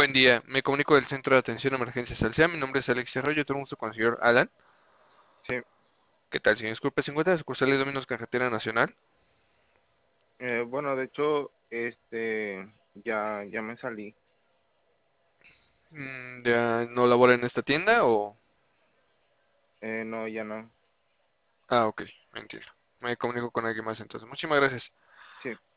buen día. Me comunico del Centro de Atención a Emergencias Alsea. Mi nombre es Alex Arroyo. Tengo gusto con el señor Alan. Sí, ¿Qué tal, señor? Disculpe, ¿se encuentra en sucursal de Dominos Carretera Nacional? bueno, de hecho, ya me salí. ¿Ya no labora en esta tienda o...? No, ya no. Ah, ok, entiendo. Me comunico con alguien más entonces. Muchísimas gracias. Sí.